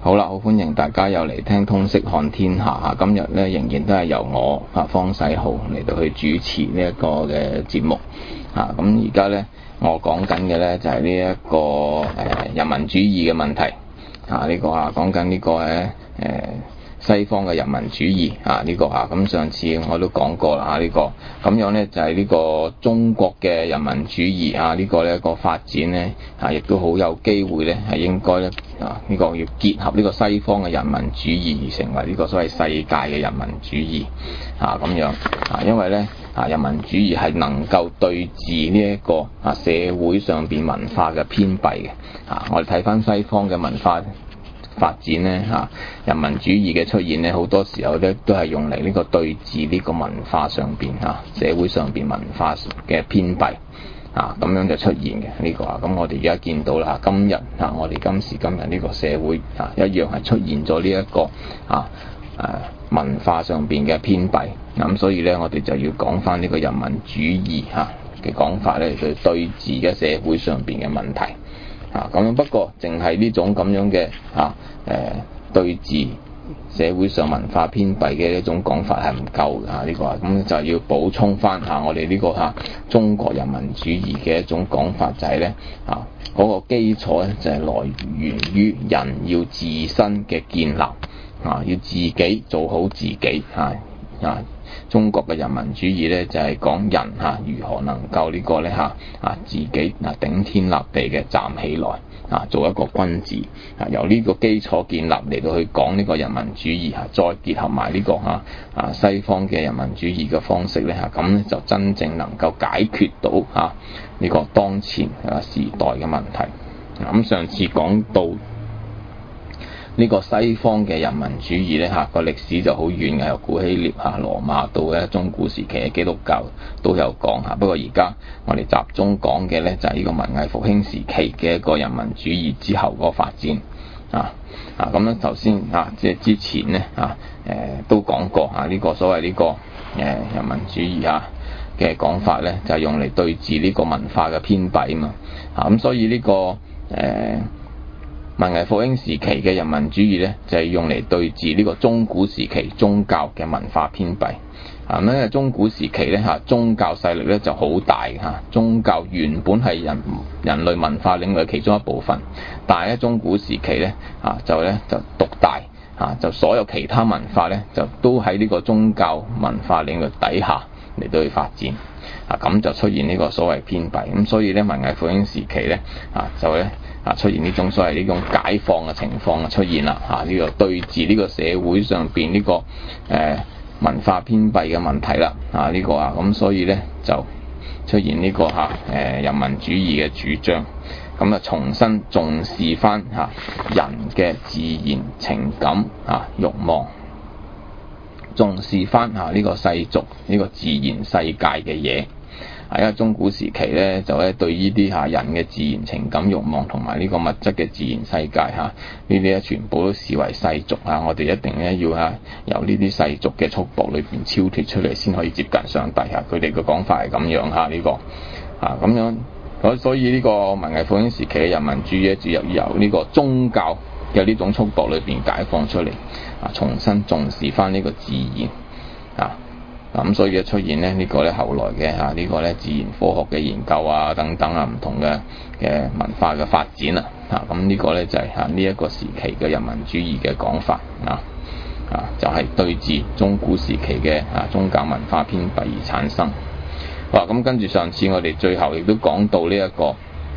好啦，好歡迎大家又嚟聽通識看天下。今日咧仍然都係由我方世豪嚟到去主持呢一個嘅節目。咁而家咧我講緊嘅咧就係呢一個人民主義嘅問題。呢個講緊呢個西方嘅人民主義咁上次我都講過啦，呢個咁樣咧就係呢個中國嘅人民主義呢個咧個發展咧亦都好有機會咧係應該咧呢個要結合呢個西方嘅人民主義而成為呢個所謂世界嘅人民主義咁樣因為咧人民主義係能夠對治呢一個社會上邊文化嘅偏蔽嘅我哋睇翻西方嘅文化發展咧人民主義嘅出現咧，好多時候咧都係用嚟呢個對治呢個文化上邊社會上邊文化嘅偏蔽咁樣就出現嘅呢個咁我哋而家見到啦，今日我哋今時今日呢個社會一樣係出現咗呢一個文化上邊嘅偏蔽咁所以咧我哋就要講翻呢個人民主義嘅講法咧，去對治嘅社會上邊嘅問題咁樣。不過淨係呢種咁樣嘅對治社會上文化偏弊嘅一種講法係唔夠嘅呢個咁就要補充翻我哋呢個中國人民主義嘅一種講法，就係咧嗰個基礎咧就係來源於人要自身嘅建立要自己做好自己中國嘅人民主義咧就係講人如何能夠呢個咧自己頂天立地嘅站起來做一個君子由呢個基礎建立嚟到去講呢個人民主義再結合埋呢個西方嘅人民主義嘅方式咧咁咧就真正能夠解決到呢個當前時代嘅問題。咁上次講到呢個西方嘅人民主義咧個歷史就好遠嘅，由古希臘羅馬到咧中古時期嘅基督教都有講不過而家我哋集中講嘅咧就係呢個文藝復興時期嘅一個人民主義之後個發展咁樣頭先即係之前咧都講過呢個所謂呢個人民主義嘅講法咧就係用嚟對治呢個文化嘅偏弊嘛咁所以呢個文藝復興時期嘅人民主義咧就係用嚟對治呢個中古時期宗教嘅文化偏弊因為中古時期咧宗教勢力咧就好大宗教原本係人類文化領域其中一部分，但係咧中古時期咧就獨大就所有其他文化咧就都喺呢個宗教文化領域底下嚟到去發展咁就出現呢個所謂偏弊咁所以咧文藝復興時期咧就咧出現呢種所謂呢種解放嘅情況出現啦呢個對治呢個社會上邊呢個文化偏弊嘅問題啦呢個咁所以咧就出現呢個人民主義嘅主張咁重新重視翻人嘅自然情感慾望，重視翻呢個世俗呢個自然世界嘅嘢因為中古時期咧就咧對呢啲人嘅自然情感慾望同埋呢個物質嘅自然世界呢啲咧全部都視為世俗我哋一定咧要由呢啲世俗嘅束縛裏邊超脫出嚟先可以接近上帝佢哋嘅講法係咁樣呢個咁樣所以呢個文藝復興時期嘅人民主義就由呢個宗教嘅呢種束縛裏邊解放出嚟重新重視翻呢個自然咁所以出現咧呢個咧後來嘅呢個咧自然科學嘅研究等等唔同嘅文化嘅發展咁呢個咧就係呢一個時期嘅人民主義嘅講法就係對治中古時期嘅宗教文化偏弊而產生。好咁跟住上次我哋最後亦都講到呢一個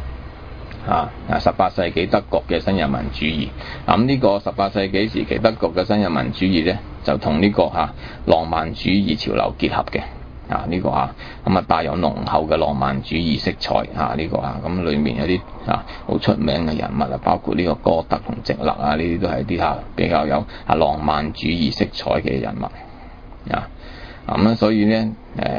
18世紀德國嘅新人民主義咁呢個18世紀時期德國嘅新人民主義咧就同呢個浪漫主義潮流結合嘅呢個咁帶有濃厚嘅浪漫主義色彩呢個咁裏面有啲好出名嘅人物包括呢個歌德同席勒呢啲都係啲比較有浪漫主義色彩嘅人物咁所以咧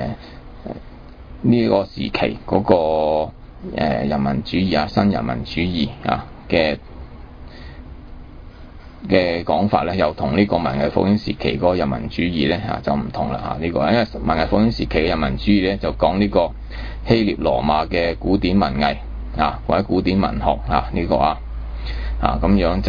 呢個時期嗰個人民主義新人民主義嘅講法咧，又同呢個文藝復興時期嗰個人民主義咧就唔同啦呢個，因為文藝復興時期嘅人民主義咧就講呢個希臘羅馬嘅古典文藝或者古典文學呢個咁樣就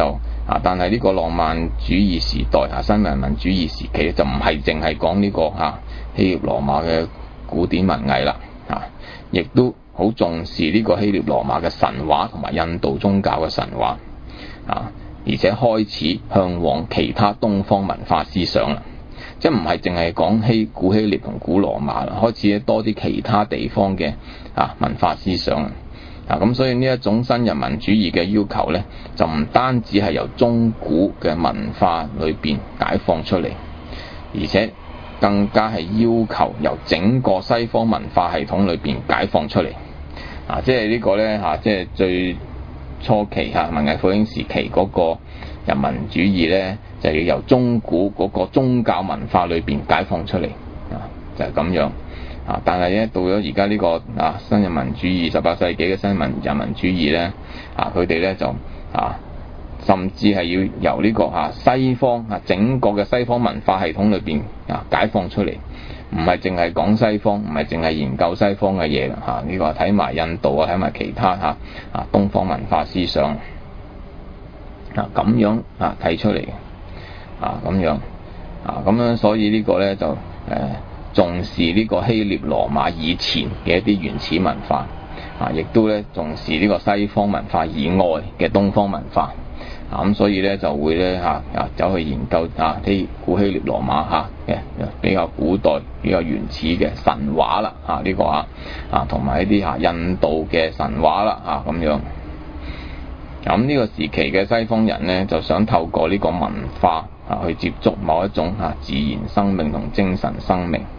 但係呢個浪漫主義時代新人文主義時期就唔係淨係講呢個希臘羅馬嘅古典文藝啦，亦都好重視呢個希臘羅馬嘅神話同埋印度宗教嘅神話，而且開始向往其他東方文化思想啦，即係唔係淨係講古希臘同古羅馬啦，開始多啲其他地方嘅文化思想。咁所以呢一種新人文主義嘅要求呢，就唔單止係由中古嘅文化裏邊解放出嚟，而且更加係要求由整個西方文化系統裏邊解放出嚟。即係呢個呢，即係最初期文藝復興時期嗰個人文主義呢，就要由中古嗰個宗教文化裏邊解放出嚟，就係咁樣。但係咧到咗而家呢個新人文主義18世紀嘅新人文主義咧，佢哋咧就甚至係要由呢個西方整個嘅西方文化系統裏邊解放出嚟，唔係淨係講西方，唔係淨係研究西方嘅嘢啦，呢個睇埋印度睇埋其他東方文化思想咁樣睇出嚟嘅咁樣所以呢個咧就重視呢個希臘羅馬以前嘅一啲原始文化，亦都咧重視呢個西方文化以外嘅東方文化，咁所以咧就會咧走去研究古希臘羅馬嘅比較古代比較原始嘅神話啦，呢個同埋一啲印度嘅神話啦，咁樣。咁呢個時期嘅西方人咧就想透過呢個文化去接觸某一種自然生命同精神生命。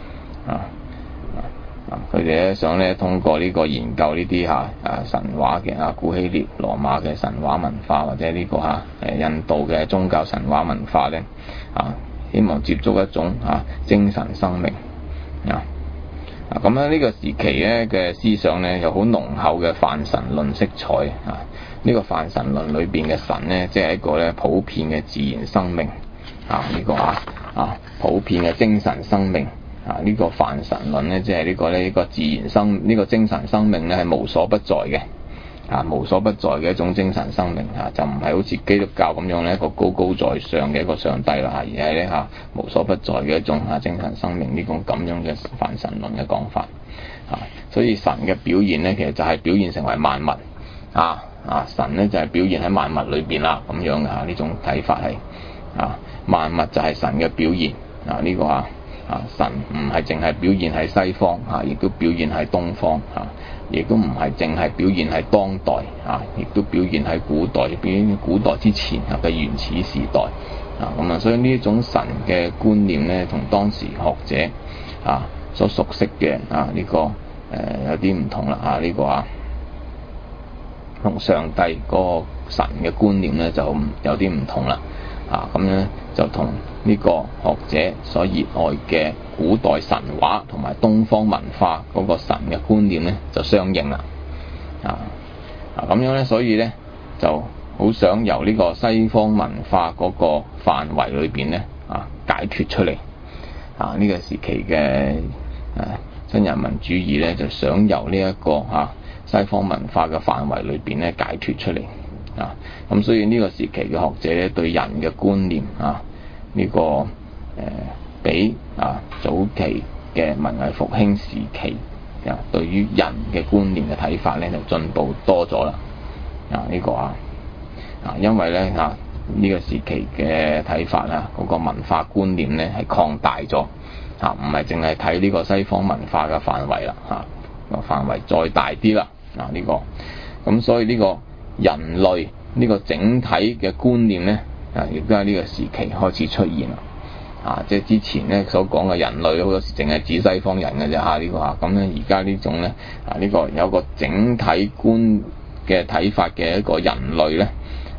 佢哋咧想咧通過呢個研究呢啲神話嘅古希臘羅馬嘅神話文化，或者呢個印度嘅宗教神話文化咧希望接觸一種精神生命咁樣呢個時期咧嘅思想咧有好濃厚嘅泛神論色彩呢個泛神論裏邊嘅神咧即係一個咧普遍嘅自然生命呢個普遍嘅精神生命呢個泛神論咧，即係呢個自然呢個精神生命咧係無所不在嘅，無所不在嘅一種精神生命就唔係好似基督教咁樣咧一個高高在上嘅一個上帝啦而係咧無所不在嘅一種精神生命呢種咁樣嘅泛神論嘅講法所以神嘅表現咧其實就係表現成為萬物神咧就係表現喺萬物裏邊啦咁樣呢種睇法係萬物就係神嘅表現呢個神唔係淨係表現喺西方亦都表現喺東方亦都唔係淨係表現喺當代亦都表現喺古代，表現古代之前嘅原始時代咁所以呢種神嘅觀念咧，同當時學者所熟悉嘅呢個有啲唔同啦呢個同上帝嗰個神嘅觀念咧就有啲唔同啦咁咧就同呢個學者所熱愛嘅古代神話同埋東方文化嗰個神嘅觀念咧就相應啦咁樣咧，所以咧就好想由呢個西方文化嗰個範圍裏邊咧解脫出嚟呢個時期嘅新人文主義咧就想由呢一個西方文化嘅範圍裏邊咧解脫出嚟咁所以呢個時期嘅學者咧對人嘅觀念呢個比早期嘅文藝復興時期對於人嘅觀念嘅睇法咧就進步多咗啦呢個因為咧呢個時期嘅睇法嗰個文化觀念咧係擴大咗唔係淨係睇呢個西方文化嘅範圍啦個範圍再大啲啦呢個咁所以呢個人類呢個整體嘅觀念咧亦都喺呢個時期開始出現啦即係之前咧所講嘅人類好多時淨係指西方人嘅啫呢個咁咧而家呢種咧呢個有個整體觀嘅睇法嘅一個人類咧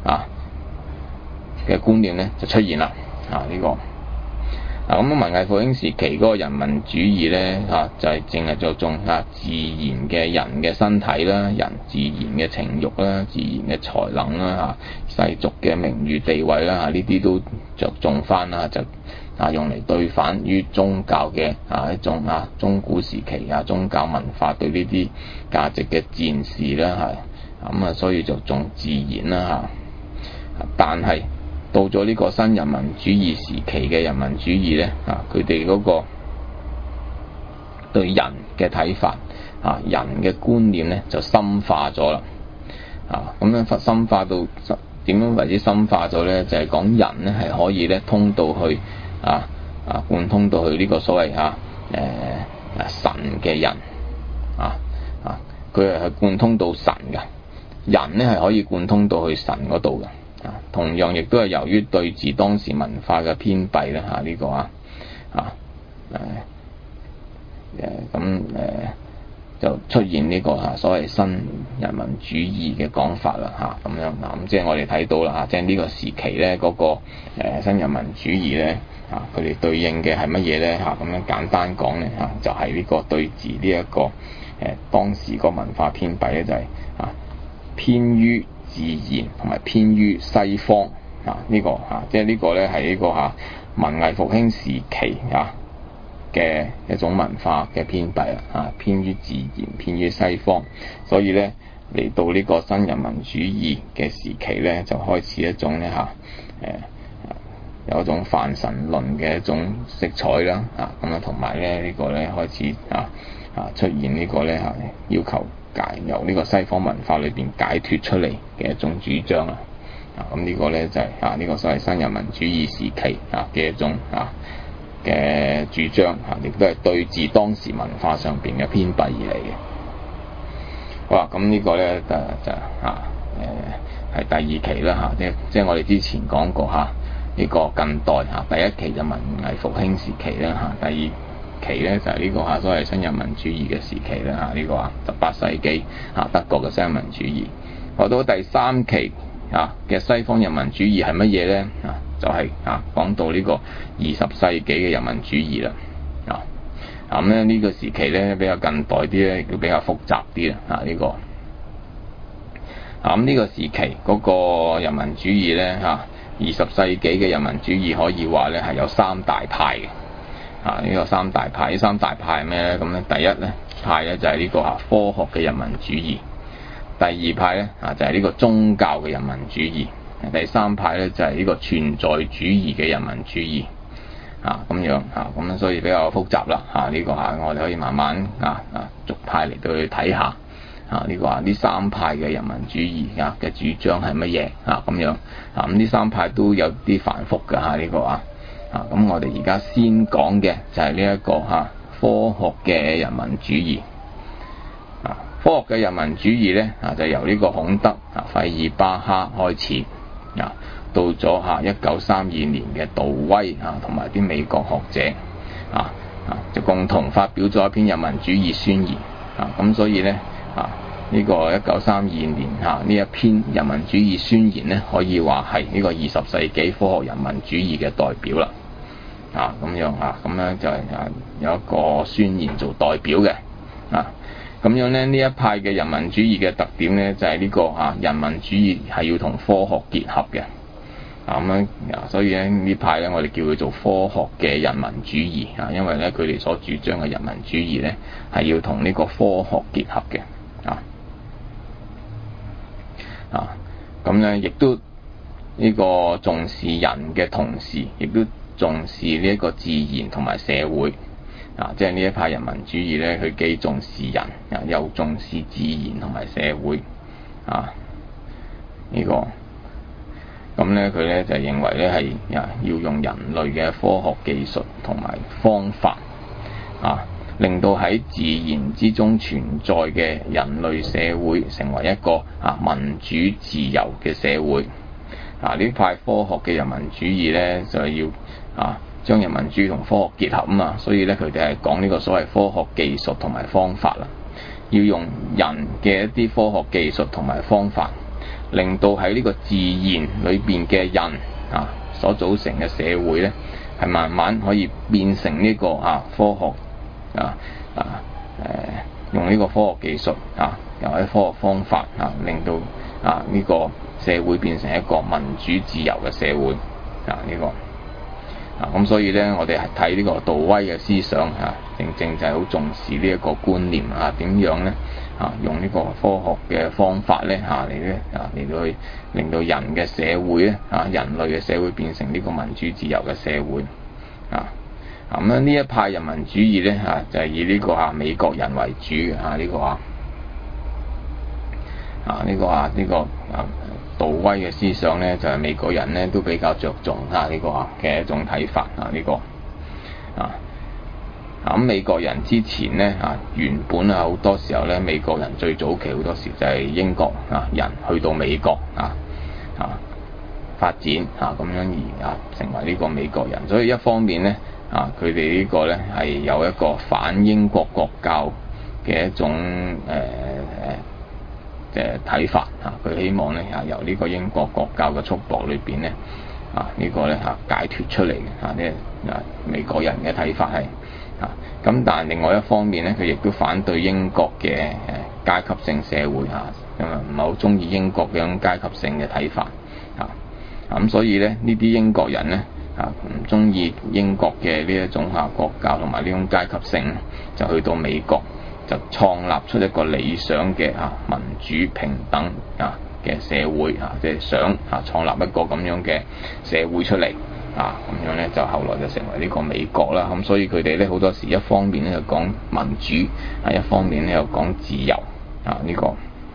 嘅觀念咧就出現啦呢個咁文藝復興時期嗰個人文主義咧就係淨係着重自然嘅人嘅身體啦，人自然嘅情慾啦，自然嘅才能啦世俗嘅名譽地位啦呢啲都着重翻就用嚟對反於宗教嘅一種中古時期宗教文化對呢啲價值嘅戰士啦咁所以就重自然啦但係到咗呢個新人民主義時期嘅人民主義咧，佢哋嗰個對人嘅睇法人嘅觀念咧就深化咗啦。咁樣深化到點樣為之深化咗咧？就係講人咧係可以咧通到去貫通到去呢個所謂神嘅人佢係貫通到神嘅人咧係可以貫通到去神嗰度嘅。同樣亦都係由於對治當時文化嘅偏蔽咧呢個就出現呢個所謂新人民主義嘅講法啦咁樣咁即係我哋睇到啦即係呢個時期咧嗰個新人民主義咧佢哋對應嘅係乜嘢咧咁樣簡單講咧就係呢個對治呢一個當時個文化偏弊咧就係偏於自然同埋偏於西方呢個即係呢個咧係呢個文藝復興時期嘅一種文化嘅偏弊偏於自然偏於西方，所以咧嚟到呢個新人民主義嘅時期咧就開始一種咧有一種泛神論嘅一種色彩啦咁啊同埋咧呢個咧開始出現呢個咧要求由呢個西方文化裏邊解脫出嚟嘅一種主張啦咁呢個咧就係呢個所謂新人民主義時期嘅一種嘅主張亦都係對治當時文化上邊嘅偏弊而嚟嘅。好啦，咁呢個咧就係第二期啦即係我哋之前講過呢個近代第一期就文藝復興時期啦第二期咧就係呢個所謂新人民主義嘅時期啦呢個18世紀德國嘅新人民主義。到第三期嘅西方人民主義係乜嘢咧就係講到呢個20世紀嘅人民主義啦咁咧呢個時期咧比較近代啲咧，亦都比較複雜啲呢個咁呢個時期嗰個人民主義咧20世紀嘅人民主義可以話咧係有三大派嘅呢個三大派係咩咧？咁咧第一咧派咧就係呢個科學嘅人民主義，第二派咧就係呢個宗教嘅人民主義，第三派咧就係呢個存在主義嘅人民主義咁樣咁所以比較複雜啦呢個我哋可以慢慢逐派嚟到去睇下呢個呢三派嘅人民主義嘅主張係乜嘢咁樣咁呢三派都有啲繁複嘅呢個咁我哋而家先講嘅就係呢一個科學嘅人民主義科學嘅人民主義咧就由呢個孔德費爾巴哈開始到咗1932年嘅杜威同埋啲美國學者就共同發表咗一篇人民主義宣言咁所以咧呢個1932年呢一篇人民主義宣言咧可以話係呢個20世紀科學人民主義嘅代表啦咁樣咁樣就係有一個宣言做代表嘅咁樣咧呢一派嘅人民主義嘅特點咧就係呢個人民主義係要同科學結合嘅咁樣所以咧呢派咧我哋叫佢做科學嘅人民主義因為咧佢哋所主張嘅人民主義咧係要同呢個科學結合嘅咁咧亦都呢個重視人嘅同時，亦都重視呢一個自然同埋社會即係呢一派人民主義咧，佢既重視人又重視自然同埋社會呢個咁咧佢咧就認為咧係要用人類嘅科學技術同埋方法令到喺自然之中存在嘅人類社會成為一個民主自由嘅社會呢派科學嘅人民主義咧就係要將人民主義同科學結合所以咧佢哋係講呢個所謂科學技術同埋方法啦，要用人嘅一啲科學技術同埋方法，令到喺呢個自然裏邊嘅人所組成嘅社會咧係慢慢可以變成呢個科學用呢個科學技術又或者科學方法令到呢個社會變成一個民主自由嘅社會呢個咁所以咧，我哋係睇呢個杜威嘅思想正正就係好重視呢一個觀念點樣咧用呢個科學嘅方法咧嚟到去令到人嘅社會咧人類嘅社會變成呢個民主自由嘅社會咁呢一派人民主義咧就係以呢個美國人為主嘅呢個杜威嘅思想咧，就係美國人咧都比較着重呢個嘅一種睇法咁美國人之前咧原本好多時候咧，美國人最早期好多時就係英國人去到美國發展咁樣而成為呢個美國人，所以一方面咧佢哋呢個咧係有一個反英國國教嘅一種睇法佢希望咧由呢個英國國教嘅束縛裏邊咧呢個咧解脫出嚟嘅美國人嘅睇法係咁，但係另外一方面咧，佢亦都反對英國嘅階級性社會唔係好中意英國嘅種階級性嘅睇法咁所以咧呢啲英國人咧唔中意英國嘅呢一種國教同埋呢種階級性，就去到美國就創立出一個理想嘅民主平等嘅社會即係想創立一個咁樣嘅社會出嚟咁樣咧，就後來就成為呢個美國啦。咁所以佢哋咧好多時一方面咧就講民主一方面咧又講自由呢個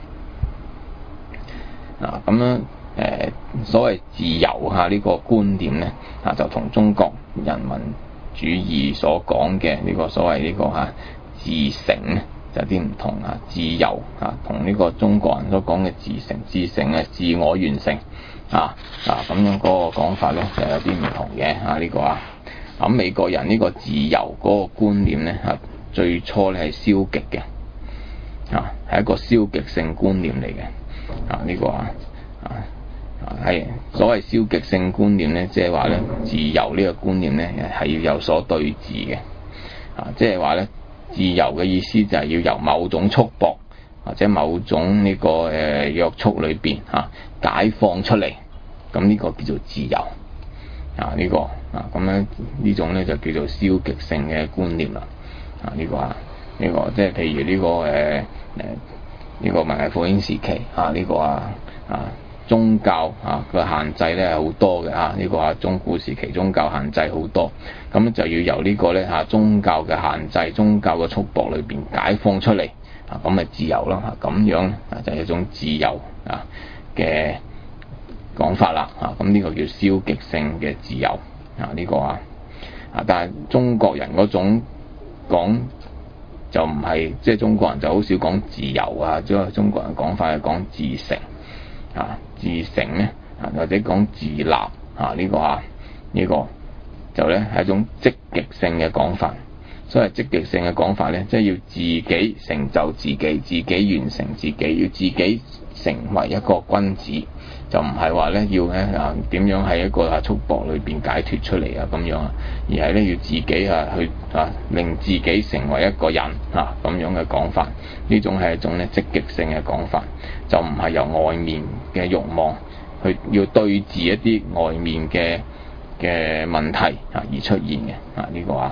咁樣所謂自由呢個觀點咧就同中國人民主義所講嘅呢個所謂呢個自成咧就有啲唔同自由同呢個中國人所講嘅自成自我完成咁樣嗰個講法咧就有啲唔同嘅呢個咁美國人呢個自由嗰個觀念咧最初咧係消極嘅係一個消極性觀念嚟嘅呢個係所謂消極性觀念咧，即係話咧自由呢個觀念咧係要有所對峙嘅即係話咧自由嘅意思就係要由某種束縛或者某種呢個約束裏邊解放出嚟，咁呢個叫做自由呢個咁樣呢種咧就叫做消極性嘅觀念啦呢個即係譬如呢個呢個文藝復興時期呢個宗教個限制咧係好多嘅呢個中古時期宗教限制好多，咁就要由呢個咧宗教嘅限制、宗教嘅束縛裏邊解放出嚟咁咪自由咯咁樣就係一種自由嘅講法啦咁呢個叫消極性嘅自由呢個但係中國人嗰種講就唔係，即係中國人就好少講自由即係中國人講法係講自成自成咧或者講自立呢個就咧係一種積極性嘅講法。所謂積極性嘅講法咧，即係要自己成就自己，自己完成自己，要自己成為一個君子，就唔係話咧要咧點樣喺一個束縛裏邊解脫出嚟咁樣而係咧要自己去令自己成為一個人咁樣嘅講法。呢種係一種咧積極性嘅講法，就唔係由外面嘅慾望去要對峙一啲外面嘅問題而出現嘅呢個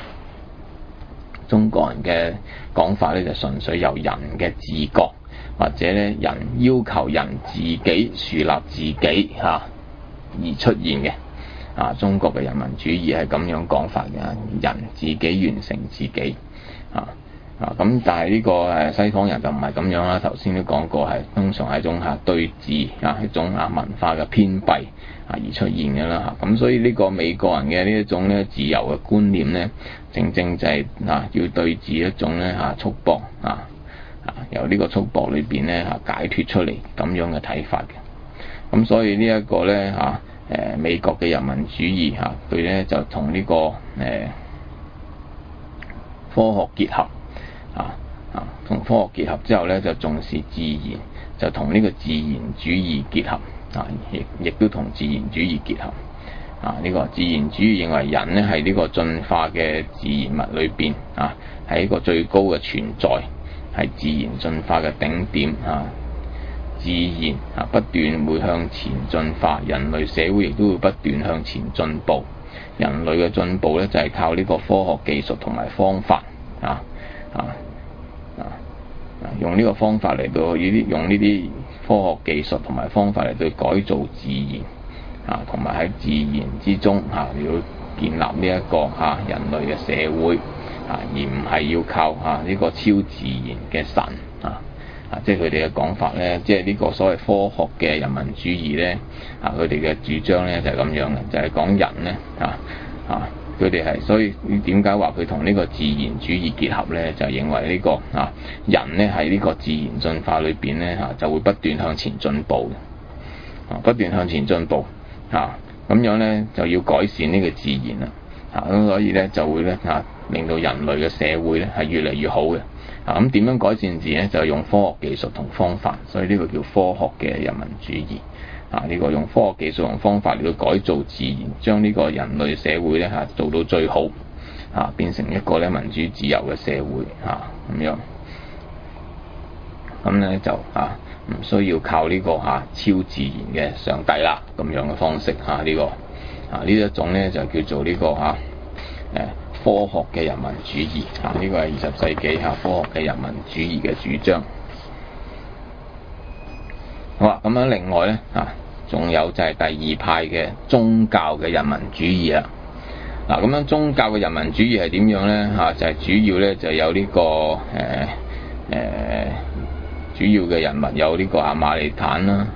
中國人嘅講法咧就純粹由人嘅自覺或者咧人要求人自己樹立自己而出現嘅中國嘅人民主義係咁樣講法嘅，人自己完成自己咁但係呢個西方人就唔係咁樣啦。頭先都講過係通常係一種對峙一種文化嘅偏蔽而出現嘅啦咁所以呢個美國人嘅呢一種咧自由嘅觀念咧，正正就係要對峙一種咧束縛由呢個束縛裏邊咧解脫出嚟咁樣嘅睇法嘅。咁所以呢一個咧美國嘅人民主義佢咧就同呢個科學結合同科學結合之後咧就重視自然，就同呢個自然主義結合亦都同自然主義結合呢個自然主義認為人咧係呢個進化嘅自然物裏邊係一個最高嘅存在，係自然進化嘅頂點自然不斷會向前進化，人類社會亦都會不斷向前進步。人類嘅進步咧就係靠呢個科學技術同埋方法用呢個方法嚟到用呢啲科學技術同埋方法嚟到改造自然同埋喺自然之中要建立呢一個人類嘅社會而唔係要靠呢個超自然嘅神即係佢哋嘅講法咧，即係呢個所謂科學嘅人民主義咧佢哋嘅主張咧就係咁樣嘅，就係講人咧佢哋係，所以點解話佢同呢個自然主義結合咧？就係認為呢個人咧喺呢個自然進化裏邊咧就會不斷向前進步不斷向前進步咁樣咧就要改善呢個自然啦咁所以咧就會咧令到人類嘅社會咧係越嚟越好嘅咁點樣改善自然咧？就係用科學技術同方法，所以呢個叫科學嘅人民主義呢個用科學技術同方法嚟到改造自然，將呢個人類社會咧做到最好變成一個咧民主自由嘅社會咁樣，咁咧就唔需要靠呢個超自然嘅上帝啦咁樣嘅方式呢個呢一種咧就叫做呢個科學嘅人民主義呢個係20世紀科學嘅人民主義嘅主張。好啦，咁樣另外咧仲有就係第二派嘅宗教嘅人民主義啦。咁樣宗教嘅人民主義係點樣咧？就係主要咧就有呢個主要嘅人物有呢個馬利坦啦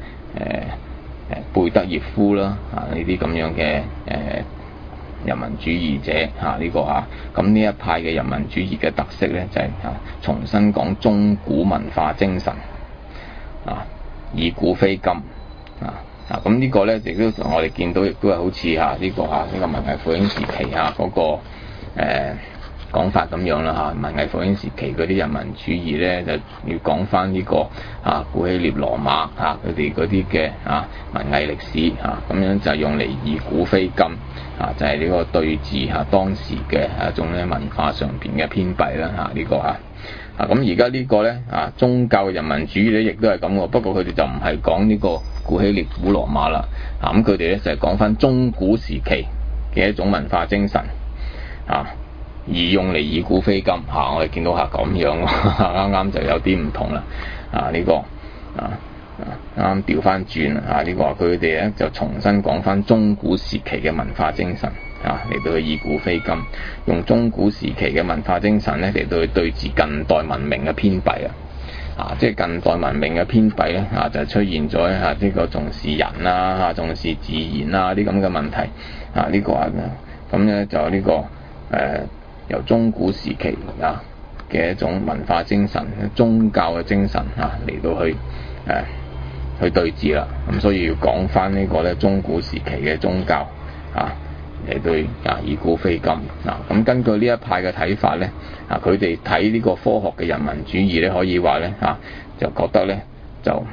貝德耶夫啦呢啲咁樣嘅人民主義者咁呢一派嘅人民主義嘅特色咧就係重新講中古文化精神以古非今咁呢個咧亦都我哋見到亦都係好似呢個文藝復興時期嗰個講法咁樣啦文藝復興時期嗰啲人民主義咧就要講翻呢個古希臘羅馬佢哋嗰啲嘅文藝歷史咁樣就用嚟以古非今就係呢個對治當時嘅一種咧文化上邊嘅偏弊啦呢個咁而家呢個咧宗教嘅人民主義咧亦都係咁喎，不過佢哋就唔係講呢個古希臘古羅馬啦咁佢哋咧就係講翻中古時期嘅一種文化精神而用嚟以古非今我哋見到咁樣啱啱就有啲唔同啦呢個啱啱調翻轉呢個佢哋咧就重新講翻中古時期嘅文化精神嚟到去以古非今，用中古時期嘅文化精神咧嚟到去對治近代文明嘅偏弊即係近代文明嘅偏弊咧就出現咗呢個重視人重視自然啲咁嘅問題呢個咁咧就呢個由中古時期嘅一種文化精神、宗教嘅精神嚟到去對治啦。咁所以要講翻呢個咧中古時期嘅宗教嚟對以古非今咁根據呢一派嘅睇法咧佢哋睇呢個科學嘅人民主義咧，可以話咧就覺得咧就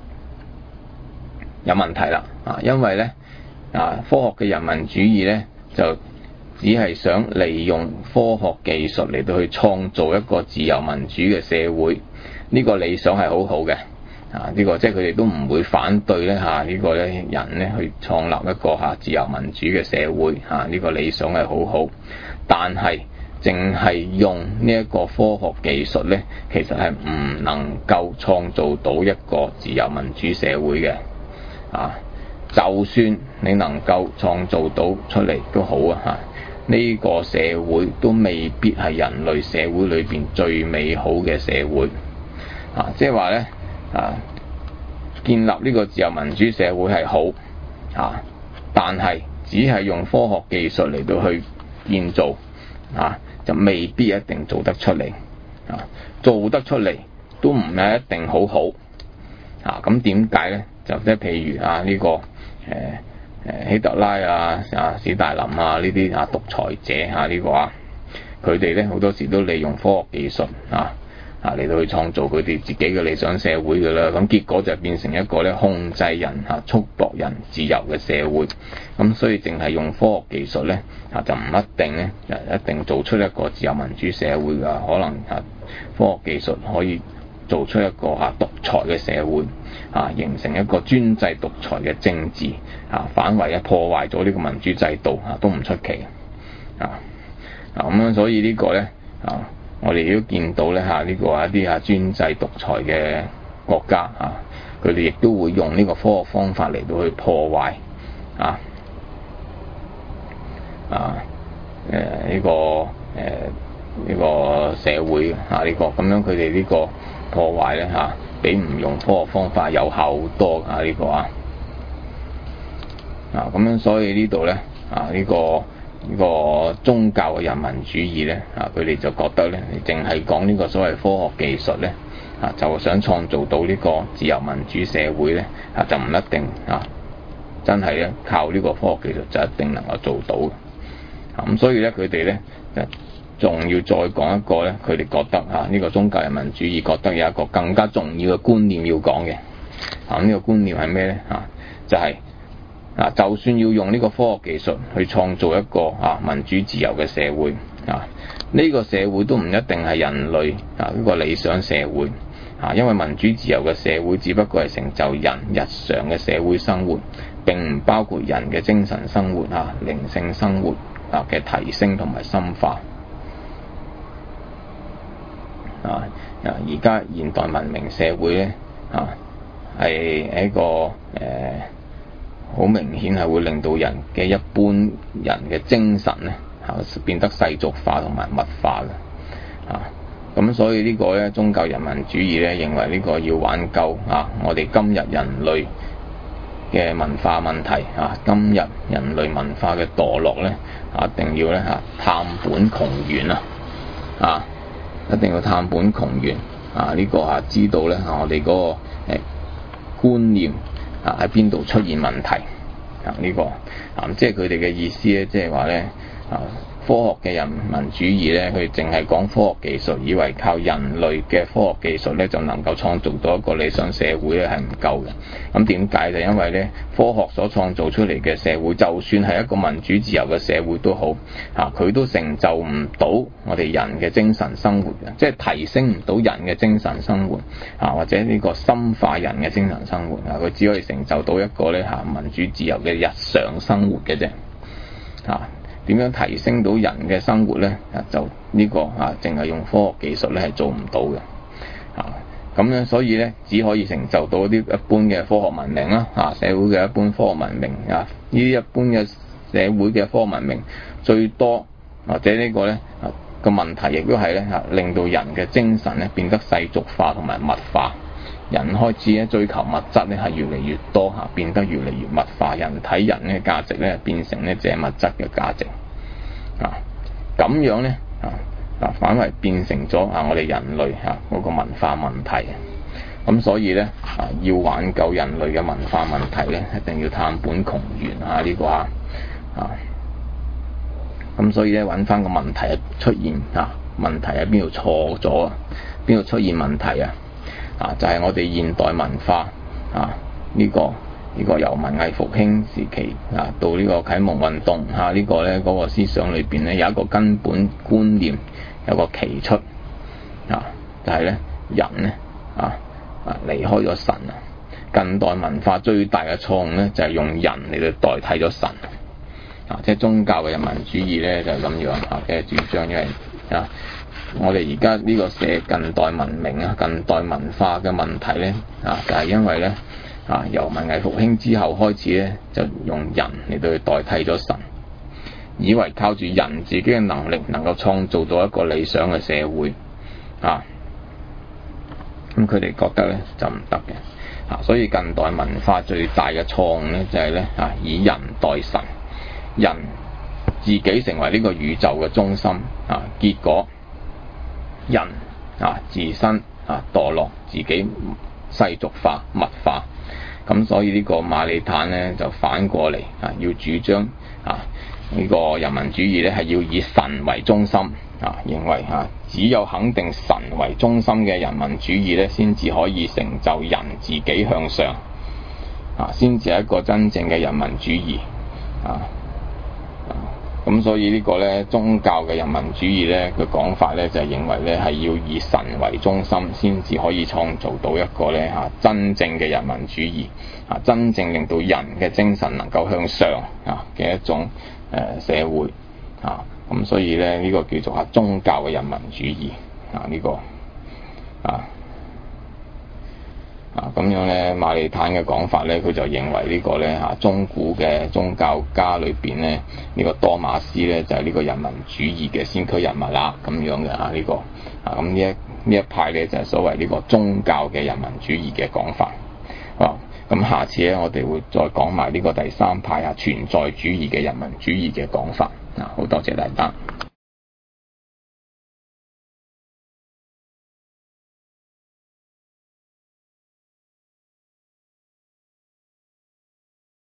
有問題啦因為咧科學嘅人民主義咧就只係想利用科學技術嚟到去創造一個自由民主嘅社會，呢個理想係好好嘅呢個即係佢哋都唔會反對咧呢個咧人咧去創立一個自由民主嘅社會呢個理想係好好，但係淨係用呢一個科學技術咧，其實係唔能夠創造到一個自由民主社會嘅就算你能夠創造到出嚟都好呢個社會都未必係人類社會裏邊最美好嘅社會即係話咧建立呢個自由民主社會係好但係只係用科學技術嚟到去建造就未必一定做得出嚟做得出嚟都唔係一定好好咁點解咧？就即係譬如呢個希特拉史大林呢啲獨裁者呢個佢哋咧好多時都利用科學技術嚟到去創造佢哋自己嘅理想社會㗎啦，咁結果就變成一個咧控制人束縛人自由嘅社會，咁所以淨係用科學技術咧就唔一定咧一定做出一個自由民主社會㗎，可能科學技術可以造出一個獨裁嘅社會形成一個專制獨裁嘅政治反為破壞咗呢個民主制度都唔出奇咁樣，所以呢個咧我哋都見到咧呢個一啲專制獨裁嘅國家佢哋亦都會用呢個科學方法嚟到去破壞呢個社會呢個咁樣，佢哋呢個破壞咧比唔用科學方法有效好多呢個咁樣，所以呢度咧呢個宗教嘅人民主義咧佢哋就覺得咧，淨係講呢個所謂科學技術咧就想創造到呢個自由民主社會咧就唔一定真係咧靠呢個科學技術就一定能夠做到嘅咁，所以咧佢哋咧仲要再講一個咧，佢哋覺得呢個宗教人民主義覺得有一個更加重要嘅觀念要講嘅呢個觀念係咩咧就係就算要用呢個科學技術去創造一個民主自由嘅社會呢個社會都唔一定係人類呢個理想社會因為民主自由嘅社會只不過係成就人日常嘅社會生活，並唔包括人嘅精神生活靈性生活嘅提升同埋深化而家現代文明社會咧係一個好明顯係會令到人嘅一般人嘅精神咧變得世俗化同埋物化嘅咁，所以呢個咧宗教人民主義咧認為呢個要挽救我哋今日人類嘅文化問題今日人類文化嘅墮落咧一定要咧探本窮源一定要探本窮源呢個知道咧我哋嗰個觀念喺邊度出現問題呢個即係佢哋嘅意思咧，即係話咧科學嘅人民主義咧，佢淨係講科學技術，以為靠人類嘅科學技術咧就能夠創造到一個理想社會咧，係唔夠嘅。咁點解？就因為咧科學所創造出嚟嘅社會，就算係一個民主自由嘅社會都好佢都成就唔到我哋人嘅精神生活嘅，即係提升唔到人嘅精神生活或者呢個深化人嘅精神生活佢只可以成就到一個咧民主自由嘅日常生活嘅啫點樣提升到人嘅生活呢？就呢個淨係用科學技術咧係做唔到嘅咁樣，所以呢，只可以成就到啲一般嘅科學文明啦社會嘅一般科學文明呢啲一般嘅社會嘅科學文明最多或者呢個呢個問題亦都係咧令到人嘅精神咧變得世俗化同埋物化，人開始咧追求物質咧係越嚟越多變得越嚟越物化，人睇人嘅價值咧變成咧淨係物質嘅價值咁樣咧反為變成咗我哋人類嗰個文化問題。咁所以咧要挽救人類嘅文化問題咧，一定要探本窮源呢個咁所以咧揾翻個問題出現問題喺邊度錯咗邊度出現問題就係我哋現代文化呢個由文藝復興時期到呢個啟蒙運動呢個咧嗰個思想裏邊咧有一個根本觀念，有個奇出就係咧人咧離開咗神近代文化最大嘅錯誤咧就係用人嚟到代替咗神即係宗教嘅人民主義咧就係咁樣嘅主張，因為我哋而家呢個近代文明近代文化嘅問題咧就係因為咧由文藝復興之後開始咧就用人嚟到去代替咗神，以為靠住人自己嘅能力能夠創造到一個理想嘅社會咁佢哋覺得咧就唔得嘅所以近代文化最大嘅錯誤咧就係咧以人代神，人自己成為呢個宇宙嘅中心結果人自身墮落，自己世俗化物化，咁所以呢個馬里坦咧就反過嚟要主張呢個人民主義咧係要以神為中心認為只有肯定神為中心嘅人民主義咧先至可以成就人自己向上先至係一個真正嘅人民主義咁所以呢個咧宗教嘅人民主義咧嘅講法咧就係認為咧係要以神為中心，先至可以創造到一個咧真正嘅人民主義真正令到人嘅精神能夠向上嘅一種社會咁所以咧呢個叫做宗教嘅人民主義呢個咁樣咧，馬利坦嘅講法咧，佢就認為呢個咧中古嘅宗教家裏邊咧，呢個多馬斯咧就係呢個人民主義嘅先驅人物啦，咁樣嘅呢個咁呢一派咧就係所謂呢個宗教嘅人民主義嘅講法。咁下次咧我哋會再講埋呢個第三派存在主義嘅人民主義嘅講法。好多謝大家。